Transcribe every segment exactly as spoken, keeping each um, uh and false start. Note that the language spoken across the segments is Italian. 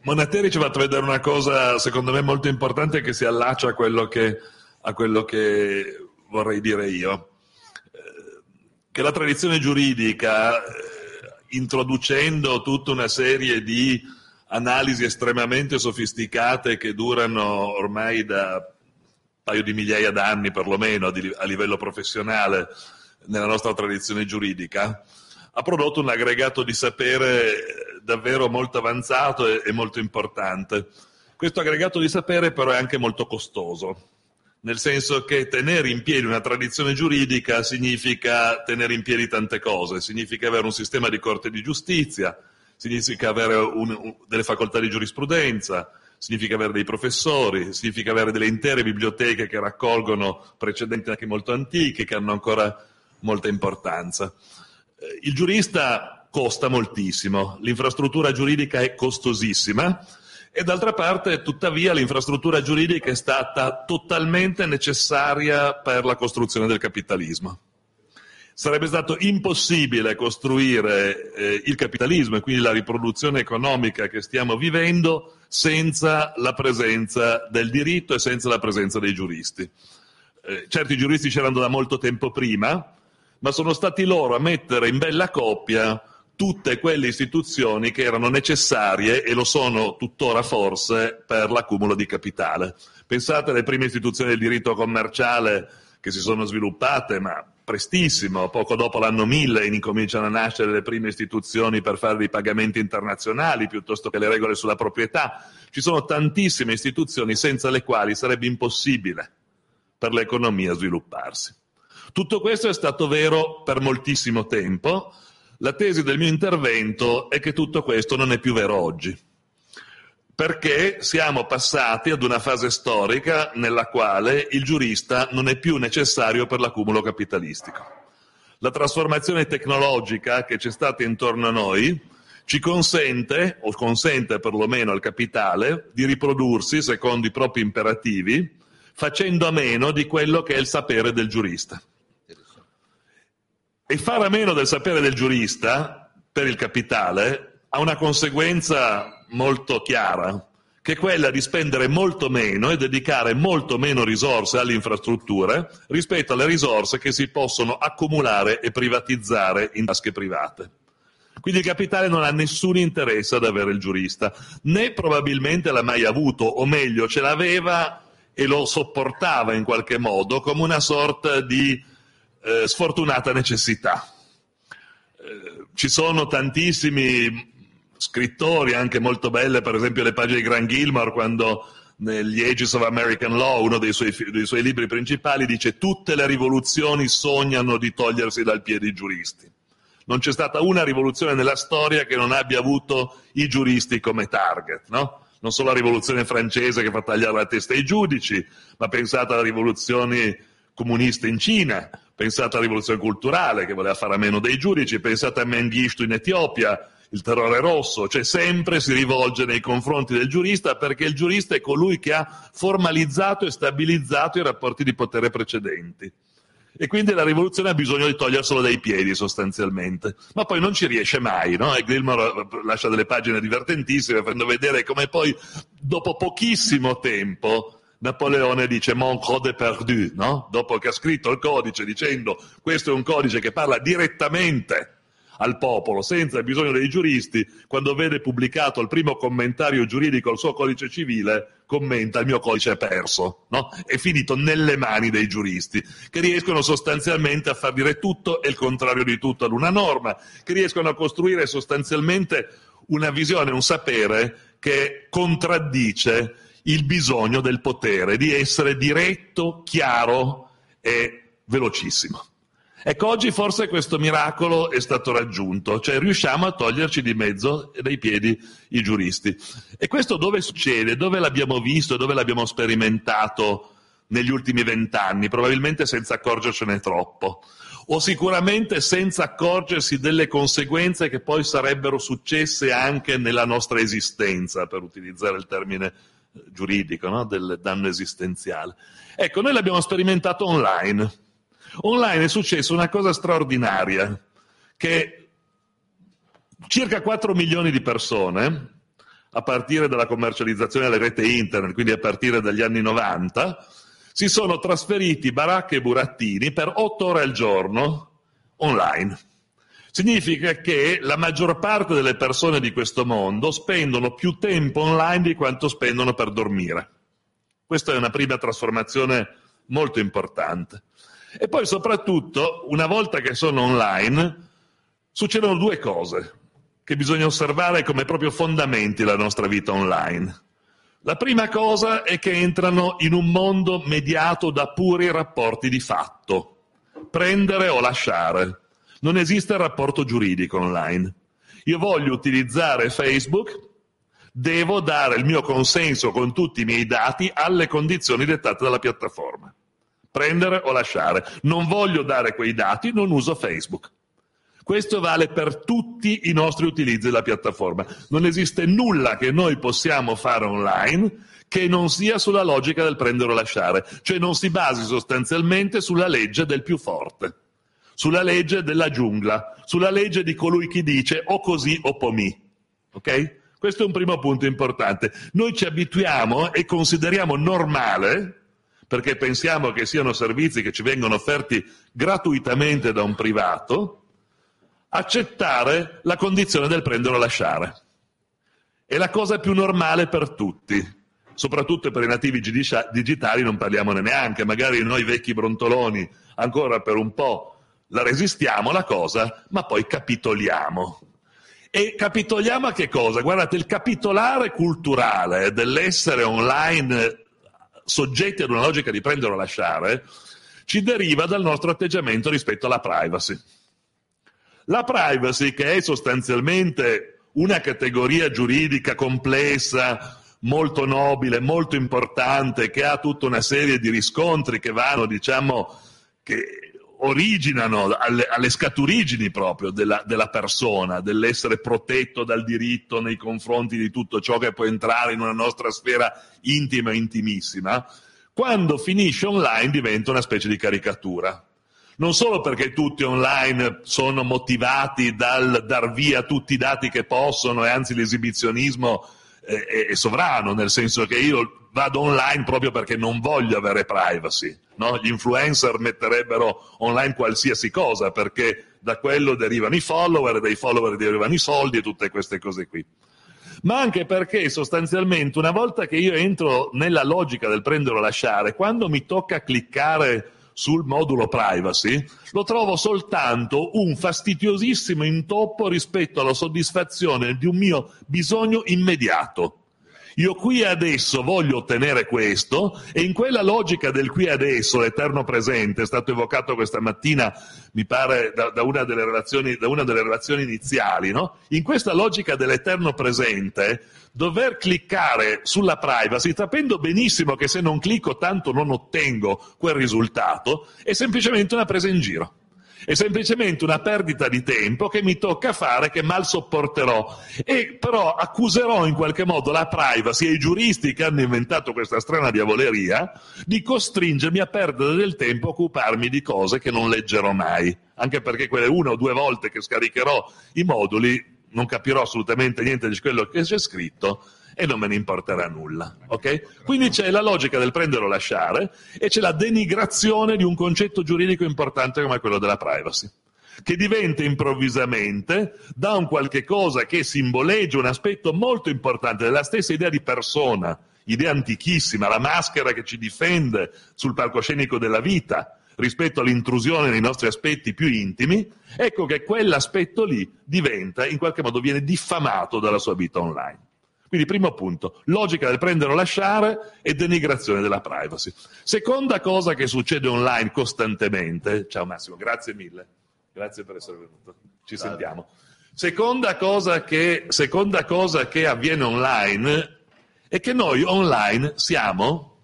Monateri ci ha fatto vedere una cosa, secondo me, molto importante, che si allaccia a quello che, a quello che vorrei dire io. Che la tradizione giuridica, eh, introducendo tutta una serie di analisi estremamente sofisticate che durano ormai da un paio di migliaia d'anni perlomeno a livello professionale nella nostra tradizione giuridica, ha prodotto un aggregato di sapere davvero molto avanzato e, e molto importante. Questo aggregato di sapere però è anche molto costoso, nel senso che tenere in piedi una tradizione giuridica significa tenere in piedi tante cose, significa avere un sistema di corte di giustizia, significa avere un, un, delle facoltà di giurisprudenza, significa avere dei professori, significa avere delle intere biblioteche che raccolgono precedenti anche molto antichi, che hanno ancora molta importanza. Il giurista costa moltissimo, l'infrastruttura giuridica è costosissima, e d'altra parte, tuttavia, l'infrastruttura giuridica è stata totalmente necessaria per la costruzione del capitalismo. Sarebbe stato impossibile costruire eh, il capitalismo e quindi la riproduzione economica che stiamo vivendo senza la presenza del diritto e senza la presenza dei giuristi. Eh, certi giuristi c'erano da molto tempo prima, ma sono stati loro a mettere in bella coppia tutte quelle istituzioni che erano necessarie, e lo sono tuttora forse, per l'accumulo di capitale. Pensate alle prime istituzioni del diritto commerciale che si sono sviluppate, ma prestissimo, poco dopo l'anno mille incominciano a nascere le prime istituzioni per fare dei pagamenti internazionali piuttosto che le regole sulla proprietà. Ci sono tantissime istituzioni senza le quali sarebbe impossibile per l'economia svilupparsi. Tutto questo è stato vero per moltissimo tempo. La tesi del mio intervento è che tutto questo non è più vero oggi, perché siamo passati ad una fase storica nella quale il giurista non è più necessario per l'accumulo capitalistico. La trasformazione tecnologica che c'è stata intorno a noi ci consente, o consente perlomeno al capitale, di riprodursi secondo i propri imperativi, facendo a meno di quello che è il sapere del giurista. E fare a meno del sapere del giurista per il capitale ha una conseguenza molto chiara, che è quella di spendere molto meno e dedicare molto meno risorse alle infrastrutture rispetto alle risorse che si possono accumulare e privatizzare in tasche private. Quindi il capitale non ha nessun interesse ad avere il giurista, né probabilmente l'ha mai avuto, o meglio ce l'aveva e lo sopportava in qualche modo come una sorta di Eh, sfortunata necessità. Eh, ci sono tantissimi scrittori, anche molto belle, per esempio le pagine di Grant Gilmore, quando negli Ages of American Law, uno dei suoi, dei suoi libri principali, dice: tutte le rivoluzioni sognano di togliersi dal piede i giuristi. Non c'è stata una rivoluzione nella storia che non abbia avuto i giuristi come target, no? Non solo la rivoluzione francese che fa tagliare la testa ai giudici, ma pensate alla rivoluzione comunista in Cina, pensate alla rivoluzione culturale che voleva fare a meno dei giudici, pensate a Mengistu in Etiopia, il terrore rosso, cioè sempre si rivolge nei confronti del giurista, perché il giurista è colui che ha formalizzato e stabilizzato i rapporti di potere precedenti. E quindi la rivoluzione ha bisogno di toglierselo dai piedi sostanzialmente, ma poi non ci riesce mai, no? E Gilmore lascia delle pagine divertentissime facendo vedere come poi dopo pochissimo tempo Napoleone dice mon code perdu, no? Dopo che ha scritto il codice dicendo questo è un codice che parla direttamente al popolo, senza bisogno dei giuristi, quando vede pubblicato il primo commentario giuridico al suo codice civile, commenta: il mio codice è perso, no? È finito nelle mani dei giuristi, che riescono sostanzialmente a far dire tutto e il contrario di tutto ad una norma, che riescono a costruire sostanzialmente una visione, un sapere che contraddice il bisogno del potere di essere diretto, chiaro e velocissimo. Ecco, oggi forse questo miracolo è stato raggiunto, cioè riusciamo a toglierci di mezzo e dai piedi i giuristi. E questo dove succede? Dove l'abbiamo visto? Dove l'abbiamo sperimentato negli ultimi vent'anni? Probabilmente senza accorgercene troppo, o sicuramente senza accorgersi delle conseguenze che poi sarebbero successe anche nella nostra esistenza, per utilizzare il termine giuridico, no? Del danno esistenziale. Ecco, noi l'abbiamo sperimentato online. Online è successa una cosa straordinaria, che circa quattro milioni di persone a partire dalla commercializzazione della rete internet, quindi a partire dagli anni novanta, si sono trasferiti baracche e burattini per otto ore al giorno online. Significa che la maggior parte delle persone di questo mondo spendono più tempo online di quanto spendono per dormire. Questa è una prima trasformazione molto importante. E poi soprattutto, una volta che sono online, succedono due cose che bisogna osservare come proprio fondamenti della nostra vita online. La prima cosa è che entrano in un mondo mediato da puri rapporti di fatto, prendere o lasciare. Non esiste rapporto giuridico online. Io voglio utilizzare Facebook, devo dare il mio consenso con tutti i miei dati alle condizioni dettate dalla piattaforma. Prendere o lasciare. Non voglio dare quei dati, non uso Facebook. Questo vale per tutti i nostri utilizzi della piattaforma. Non esiste nulla che noi possiamo fare online che non sia sulla logica del prendere o lasciare, cioè non si basi sostanzialmente sulla legge del più forte, sulla legge della giungla, sulla legge di colui che dice o così o pomì. Ok? Questo è un primo punto importante. Noi ci abituiamo e consideriamo normale, perché pensiamo che siano servizi che ci vengono offerti gratuitamente da un privato, accettare la condizione del prendere o lasciare. È la cosa più normale per tutti, soprattutto per i nativi digitali non parliamone neanche, magari noi vecchi brontoloni ancora per un po' la resistiamo la cosa, ma poi capitoliamo. E capitoliamo a che cosa? Guardate, il capitolare culturale dell'essere online soggetti ad una logica di prendere o lasciare ci deriva dal nostro atteggiamento rispetto alla privacy. La privacy, che è sostanzialmente una categoria giuridica complessa, molto nobile, molto importante, che ha tutta una serie di riscontri che vanno, diciamo, che originano alle, alle scaturigini proprio della, della persona, dell'essere protetto dal diritto nei confronti di tutto ciò che può entrare in una nostra sfera intima e intimissima, quando finisce online diventa una specie di caricatura. Non solo perché tutti online sono motivati dal dar via tutti i dati che possono, e anzi l'esibizionismo è, è sovrano, nel senso che io vado online proprio perché non voglio avere privacy, no? Gli influencer metterebbero online qualsiasi cosa perché da quello derivano i follower, dai follower derivano i soldi e tutte queste cose qui. Ma anche perché sostanzialmente una volta che io entro nella logica del prendere o lasciare, quando mi tocca cliccare sul modulo privacy, lo trovo soltanto un fastidiosissimo intoppo rispetto alla soddisfazione di un mio bisogno immediato. Io qui e adesso voglio ottenere questo, e in quella logica del qui e adesso, l'eterno presente, è stato evocato questa mattina, mi pare, da, da, una, delle relazioni, da una delle relazioni iniziali, no? In questa logica dell'eterno presente, dover cliccare sulla privacy, sapendo benissimo che se non clicco tanto non ottengo quel risultato, è semplicemente una presa in giro. È semplicemente una perdita di tempo che mi tocca fare, che mal sopporterò, e però accuserò in qualche modo la privacy e i giuristi che hanno inventato questa strana diavoleria di costringermi a perdere del tempo a occuparmi di cose che non leggerò mai, anche perché quelle una o due volte che scaricherò i moduli non capirò assolutamente niente di quello che c'è scritto e non me ne importerà nulla, ok? Quindi c'è la logica del prendere o lasciare e c'è la denigrazione di un concetto giuridico importante come quello della privacy, che diventa improvvisamente da un qualche cosa che simboleggia un aspetto molto importante della stessa idea di persona, idea antichissima, la maschera che ci difende sul palcoscenico della vita rispetto all'intrusione nei nostri aspetti più intimi. Ecco che quell'aspetto lì diventa, in qualche modo viene diffamato dalla sua vita online. Quindi primo punto, logica del prendere o lasciare e denigrazione della privacy. Seconda cosa che succede online costantemente, ciao Massimo, grazie mille, grazie per essere venuto, ci Salve. Sentiamo. Seconda cosa che, seconda cosa che avviene online è che noi online siamo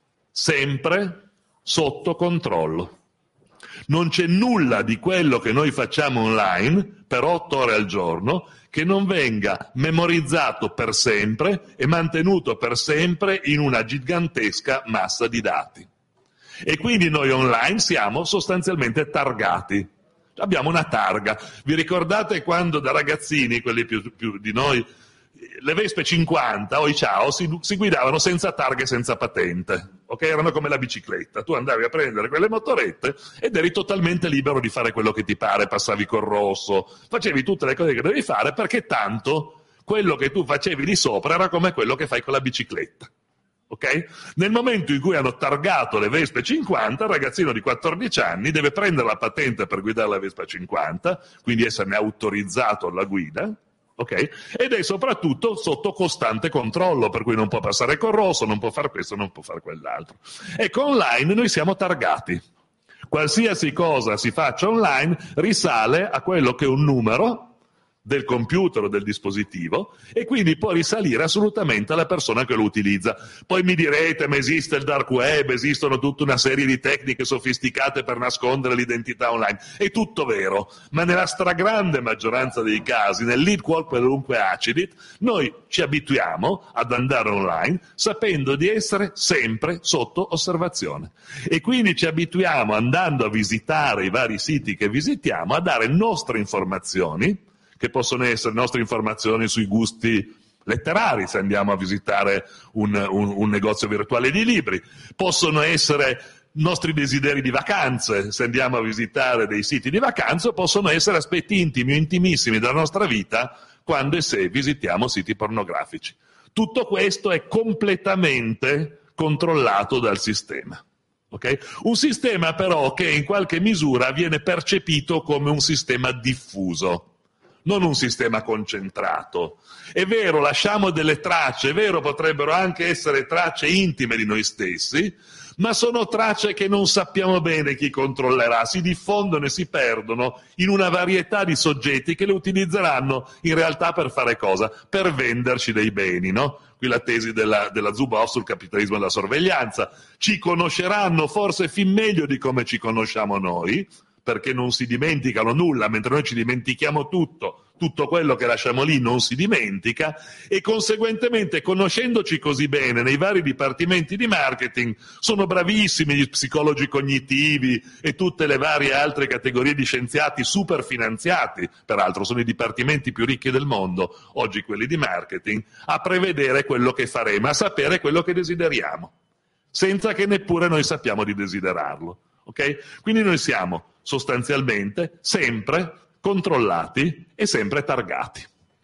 sempre sotto controllo. Non c'è nulla di quello che noi facciamo online per otto ore al giorno che non venga memorizzato per sempre e mantenuto per sempre in una gigantesca massa di dati. E quindi noi online siamo sostanzialmente targati. Abbiamo una targa. Vi ricordate quando da ragazzini, quelli più, più di noi, le Vespe cinquanta o i Ciao si, si guidavano senza targhe e senza patente, ok? Erano come la bicicletta, tu andavi a prendere quelle motorette ed eri totalmente libero di fare quello che ti pare, passavi col rosso, facevi tutte le cose che dovevi fare, perché tanto quello che tu facevi di sopra era come quello che fai con la bicicletta. Okay? Nel momento in cui hanno targato le Vespe cinquanta, il ragazzino di quattordici anni deve prendere la patente per guidare la Vespa cinquanta, quindi esserne autorizzato alla guida, okay? Ed è soprattutto sotto costante controllo, per cui non può passare col rosso, non può fare questo, non può fare quell'altro. Ecco, online noi siamo targati. Qualsiasi cosa si faccia online risale a quello che è un numero del computer o del dispositivo e quindi può risalire assolutamente alla persona che lo utilizza. Poi mi direte, ma esiste il dark web, esistono tutta una serie di tecniche sofisticate per nascondere l'identità online. È tutto vero, ma nella stragrande maggioranza dei casi, nel lead qualunque acidit, noi ci abituiamo ad andare online sapendo di essere sempre sotto osservazione. E quindi ci abituiamo, andando a visitare i vari siti che visitiamo, a dare nostre informazioni, che possono essere nostre informazioni sui gusti letterari, se andiamo a visitare un, un, un negozio virtuale di libri, possono essere nostri desideri di vacanze, se andiamo a visitare dei siti di vacanze, possono essere aspetti intimi o intimissimi della nostra vita quando e se visitiamo siti pornografici. Tutto questo è completamente controllato dal sistema. Okay? Un sistema però che in qualche misura viene percepito come un sistema diffuso, non un sistema concentrato. È vero, lasciamo delle tracce, è vero, potrebbero anche essere tracce intime di noi stessi, ma sono tracce che non sappiamo bene chi controllerà, si diffondono e si perdono in una varietà di soggetti che le utilizzeranno in realtà per fare cosa? Per venderci dei beni, no? Qui la tesi della, della Zuboff sul capitalismo della sorveglianza. Ci conosceranno forse fin meglio di come ci conosciamo noi, perché non si dimenticano nulla, mentre noi ci dimentichiamo tutto, tutto quello che lasciamo lì non si dimentica, e conseguentemente, conoscendoci così bene nei vari dipartimenti di marketing, sono bravissimi gli psicologi cognitivi e tutte le varie altre categorie di scienziati super finanziati, peraltro sono i dipartimenti più ricchi del mondo, oggi quelli di marketing, a prevedere quello che faremo, a sapere quello che desideriamo, senza che neppure noi sappiamo di desiderarlo. Okay? Quindi noi siamo sostanzialmente sempre controllati e sempre targati.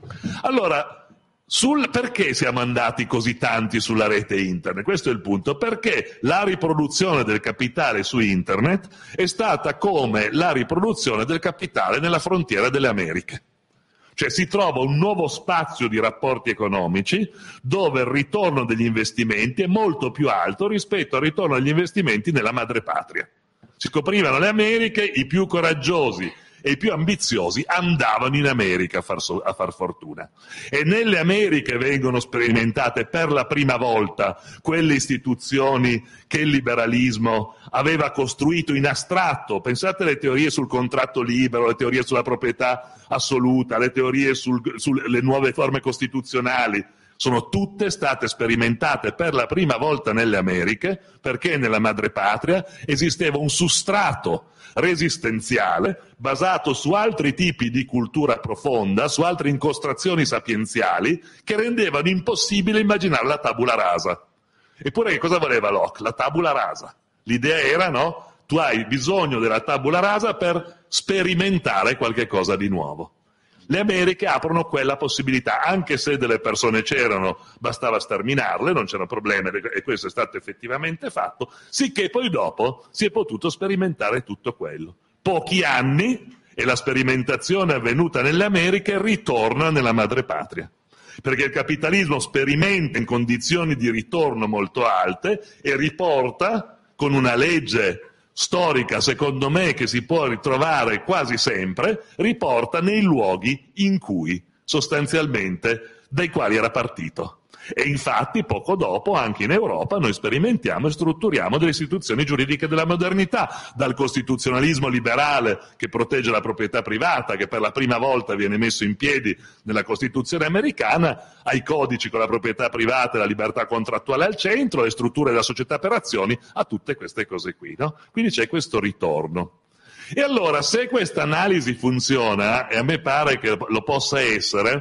Allora, sul perché siamo andati così tanti sulla rete internet? Questo è il punto, perché la riproduzione del capitale su internet è stata come la riproduzione del capitale nella frontiera delle Americhe. Cioè si trova un nuovo spazio di rapporti economici dove il ritorno degli investimenti è molto più alto rispetto al ritorno degli investimenti nella madrepatria. Si scoprivano le Americhe, i più coraggiosi e i più ambiziosi andavano in America a far, so, a far fortuna. E nelle Americhe vengono sperimentate per la prima volta quelle istituzioni che il liberalismo aveva costruito in astratto. Pensate alle teorie sul contratto libero, le teorie sulla proprietà assoluta, le teorie sul, sulle nuove forme costituzionali. Sono tutte state sperimentate per la prima volta nelle Americhe, perché nella madrepatria esisteva un sustrato resistenziale basato su altri tipi di cultura profonda, su altre incostrazioni sapienziali che rendevano impossibile immaginare la tabula rasa. Eppure che cosa voleva Locke? La tabula rasa. L'idea era, no? Tu hai bisogno della tabula rasa per sperimentare qualche cosa di nuovo. Le Americhe aprono quella possibilità, anche se delle persone c'erano, bastava sterminarle, non c'erano problemi, e questo è stato effettivamente fatto, sicché poi dopo si è potuto sperimentare tutto quello. Pochi anni e la sperimentazione avvenuta nelle Americhe ritorna nella madrepatria, perché il capitalismo sperimenta in condizioni di ritorno molto alte e riporta con una legge storica, secondo me, che si può ritrovare quasi sempre, riporta nei luoghi in cui, sostanzialmente, dai quali era partito. E infatti, poco dopo, anche in Europa, noi sperimentiamo e strutturiamo delle istituzioni giuridiche della modernità, dal costituzionalismo liberale che protegge la proprietà privata, che per la prima volta viene messo in piedi nella Costituzione americana, ai codici con la proprietà privata e la libertà contrattuale al centro, le strutture della società per azioni, a tutte queste cose qui, no? Quindi c'è questo ritorno. E allora, se questa analisi funziona, e a me pare che lo possa essere,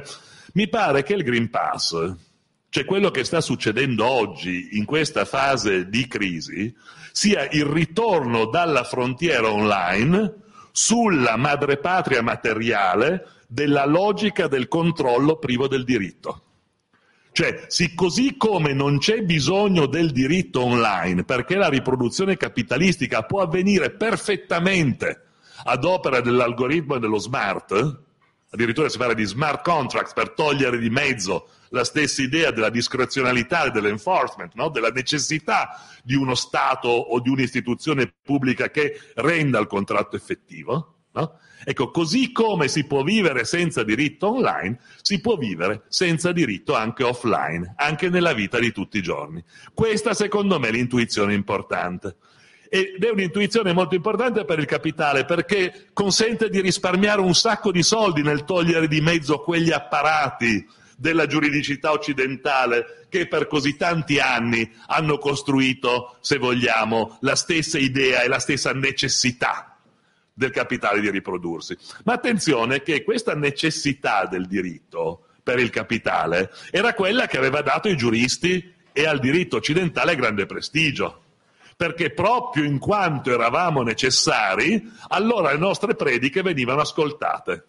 Mi pare che il Green Pass, cioè quello che sta succedendo oggi in questa fase di crisi, sia il ritorno dalla frontiera online sulla madrepatria materiale della logica del controllo privo del diritto. Cioè, sì, così come non c'è bisogno del diritto online, perché la riproduzione capitalistica può avvenire perfettamente ad opera dell'algoritmo e dello smart, addirittura si parla di smart contracts per togliere di mezzo la stessa idea della discrezionalità e dell'enforcement, no? Della necessità di uno Stato o di un'istituzione pubblica che renda il contratto effettivo, no? Ecco, così come si può vivere senza diritto online, si può vivere senza diritto anche offline, anche nella vita di tutti i giorni. Questa, secondo me, è l'intuizione importante. Ed è un'intuizione molto importante per il capitale, perché consente di risparmiare un sacco di soldi nel togliere di mezzo quegli apparati della giuridicità occidentale che per così tanti anni hanno costruito, se vogliamo, la stessa idea e la stessa necessità del capitale di riprodursi. Ma attenzione che questa necessità del diritto per il capitale era quella che aveva dato ai giuristi e al diritto occidentale grande prestigio. Perché proprio in quanto eravamo necessari, allora le nostre prediche venivano ascoltate.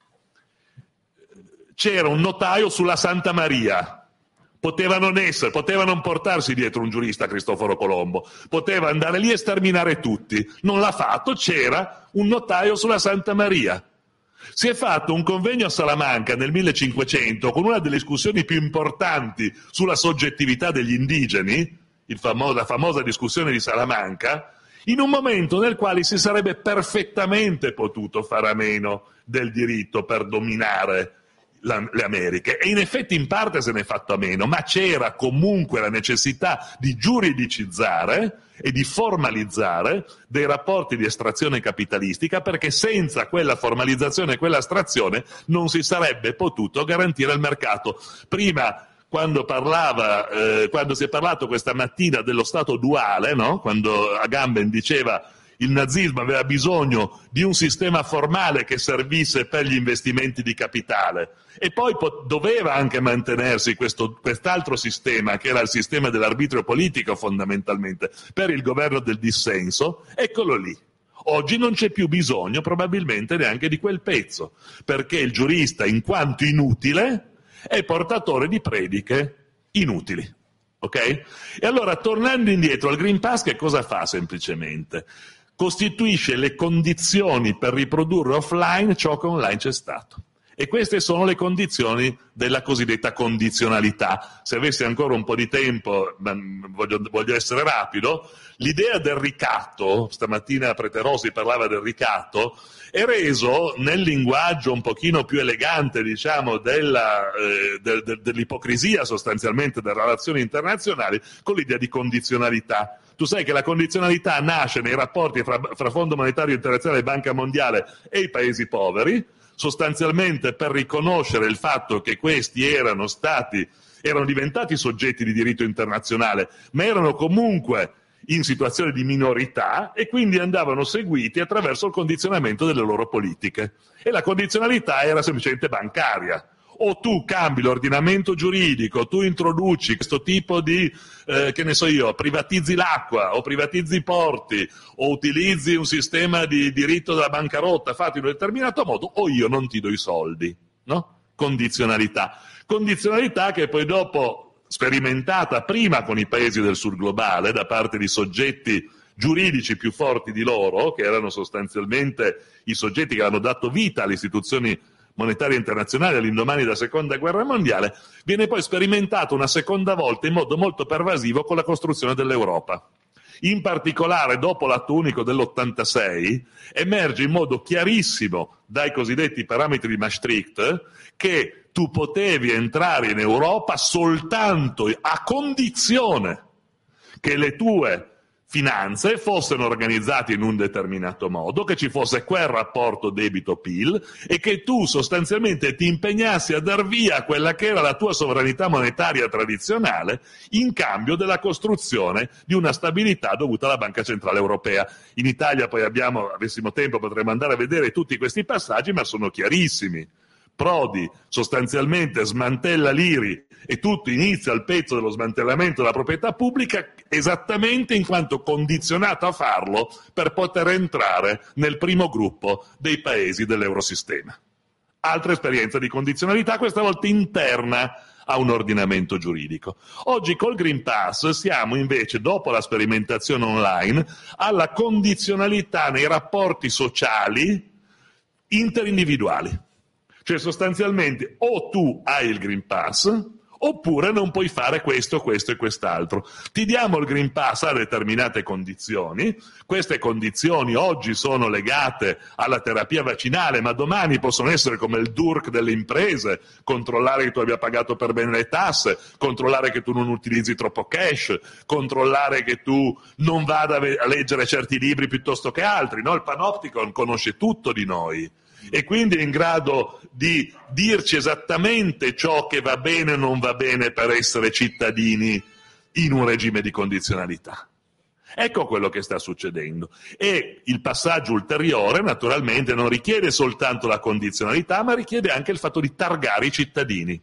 C'era un notaio sulla Santa Maria, poteva non essere, poteva non portarsi dietro un giurista Cristoforo Colombo, poteva andare lì e sterminare tutti, non l'ha fatto, c'era un notaio sulla Santa Maria. Si è fatto un convegno a Salamanca nel millecinquecento con una delle discussioni più importanti sulla soggettività degli indigeni, il famo- la famosa discussione di Salamanca, in un momento nel quale si sarebbe perfettamente potuto fare a meno del diritto per dominare la, le Americhe, e in effetti in parte se ne è fatto a meno, ma c'era comunque la necessità di giuridicizzare e di formalizzare dei rapporti di estrazione capitalistica, perché senza quella formalizzazione e quella astrazione non si sarebbe potuto garantire il mercato. Prima, quando parlava, eh, quando si è parlato questa mattina dello Stato duale, no? Quando Agamben diceva il nazismo aveva bisogno di un sistema formale che servisse per gli investimenti di capitale e poi po- doveva anche mantenersi questo, quest'altro sistema, che era il sistema dell'arbitrio politico fondamentalmente, per il governo del dissenso, eccolo lì. Oggi non c'è più bisogno probabilmente neanche di quel pezzo, perché il giurista, in quanto inutile, è portatore di prediche inutili. Ok? E allora, tornando indietro, al Green Pass che cosa fa semplicemente? Costituisce le condizioni per riprodurre offline ciò che online c'è stato. E queste sono le condizioni della cosiddetta condizionalità. Se avessi ancora un po' di tempo, voglio, voglio essere rapido, l'idea del ricatto, stamattina Preterosi parlava del ricatto, è reso nel linguaggio un pochino più elegante, diciamo, della, eh, de, de, dell'ipocrisia sostanzialmente delle relazioni internazionali, con l'idea di condizionalità. Tu sai che la condizionalità nasce nei rapporti fra, fra Fondo Monetario Internazionale, Banca Mondiale e i paesi poveri, sostanzialmente per riconoscere il fatto che questi erano stati, erano diventati soggetti di diritto internazionale, ma erano comunque in situazione di minorità e quindi andavano seguiti attraverso il condizionamento delle loro politiche. E la condizionalità era semplicemente bancaria. O tu cambi l'ordinamento giuridico, tu introduci questo tipo di, eh, che ne so io, privatizzi l'acqua o privatizzi i porti o utilizzi un sistema di diritto della bancarotta fatto in un determinato modo, o io non ti do i soldi, no? Condizionalità. Condizionalità che poi dopo, sperimentata prima con i paesi del sud globale da parte di soggetti giuridici più forti di loro, che erano sostanzialmente i soggetti che hanno dato vita alle istituzioni monetarie internazionali all'indomani della seconda guerra mondiale, viene poi sperimentato una seconda volta in modo molto pervasivo con la costruzione dell'Europa. In particolare, dopo l'atto unico dell'ottantasei, emerge in modo chiarissimo dai cosiddetti parametri di Maastricht che tu potevi entrare in Europa soltanto a condizione che le tue finanze fossero organizzate in un determinato modo, che ci fosse quel rapporto debito-P I L e che tu sostanzialmente ti impegnassi a dar via quella che era la tua sovranità monetaria tradizionale in cambio della costruzione di una stabilità dovuta alla Banca Centrale Europea. In Italia poi abbiamo, avessimo tempo potremmo andare a vedere tutti questi passaggi, ma sono chiarissimi. Prodi sostanzialmente smantella l'I R I e tutto inizia il pezzo dello smantellamento della proprietà pubblica esattamente in quanto condizionato a farlo per poter entrare nel primo gruppo dei paesi dell'Eurosistema. Altra esperienza di condizionalità, questa volta interna a un ordinamento giuridico. Oggi col Green Pass siamo invece, dopo la sperimentazione online, alla condizionalità nei rapporti sociali interindividuali. Cioè sostanzialmente o tu hai il Green Pass oppure non puoi fare questo, questo e quest'altro. Ti diamo il Green Pass a determinate condizioni, queste condizioni oggi sono legate alla terapia vaccinale, ma domani possono essere come il D U R C delle imprese, controllare che tu abbia pagato per bene le tasse, controllare che tu non utilizzi troppo cash, controllare che tu non vada a leggere certi libri piuttosto che altri, no? Il Panopticon conosce tutto di noi e quindi è in grado di dirci esattamente ciò che va bene o non va bene per essere cittadini in un regime di condizionalità. Ecco quello che sta succedendo. E il passaggio ulteriore, naturalmente, non richiede soltanto la condizionalità, ma richiede anche il fatto di targare i cittadini.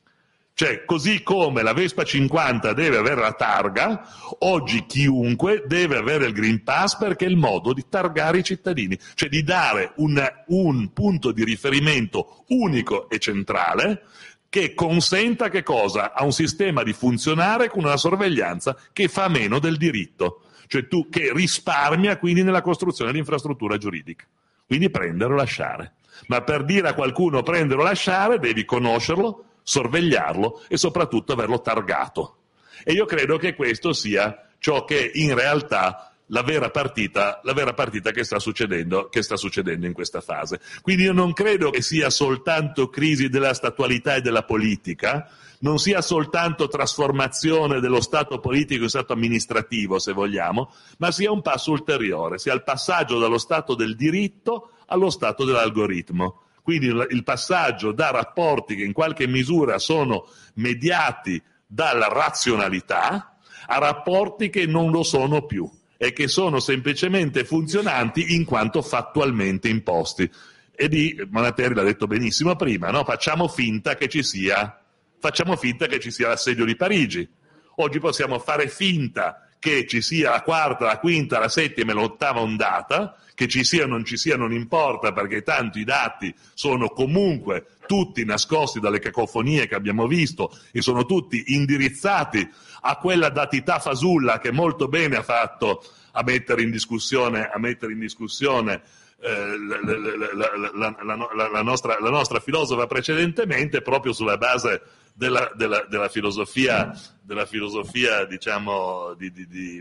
Cioè, così come la Vespa cinquanta deve avere la targa, oggi chiunque deve avere il Green Pass perché è il modo di targare i cittadini, cioè di dare un, un punto di riferimento unico e centrale che consenta che cosa? A un sistema di funzionare con una sorveglianza che fa meno del diritto, cioè tu che risparmia quindi nella costruzione dell'infrastruttura giuridica. Quindi prendere o lasciare. Ma per dire a qualcuno prendere o lasciare devi conoscerlo, sorvegliarlo e soprattutto averlo targato. E io credo che questo sia ciò che in realtà la vera partita, la vera partita che sta succedendo, che sta succedendo in questa fase. Quindi io non credo che sia soltanto crisi della statualità e della politica, non sia soltanto trasformazione dello Stato politico in Stato amministrativo, se vogliamo, ma sia un passo ulteriore, sia il passaggio dallo Stato del diritto allo Stato dell'algoritmo. Quindi il passaggio da rapporti che in qualche misura sono mediati dalla razionalità a rapporti che non lo sono più e che sono semplicemente funzionanti in quanto fattualmente imposti. E di Monateri l'ha detto benissimo prima, no? Facciamo finta che ci sia, facciamo finta che ci sia l'assedio di Parigi. Oggi possiamo fare finta che ci sia la quarta, la quinta, la settima e l'ottava ondata, che ci sia o non ci sia non importa perché tanto i dati sono comunque tutti nascosti dalle cacofonie che abbiamo visto e sono tutti indirizzati a quella datità fasulla che molto bene ha fatto a mettere in discussione, a mettere in discussione eh, la, la, la, la, la, nostra, la nostra filosofa precedentemente proprio sulla base della, della, della filosofia, della filosofia diciamo di, di, di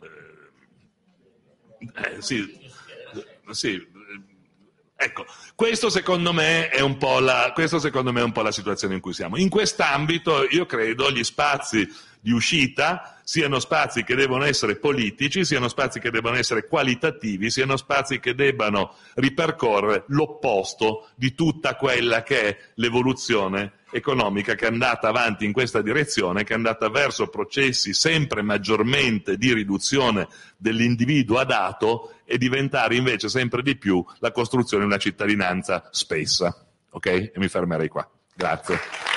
eh, sì, sì, ecco, questo secondo me è un po' la, questo secondo me è un po' la situazione in cui siamo. In quest'ambito io credo gli spazi di uscita siano spazi che devono essere politici, siano spazi che devono essere qualitativi, siano spazi che debbano ripercorrere l'opposto di tutta quella che è l'evoluzione economica che è andata avanti in questa direzione, che è andata verso processi sempre maggiormente di riduzione dell'individuo a dato e diventare invece sempre di più la costruzione di una cittadinanza spessa. Ok? E mi fermerei qua. Grazie.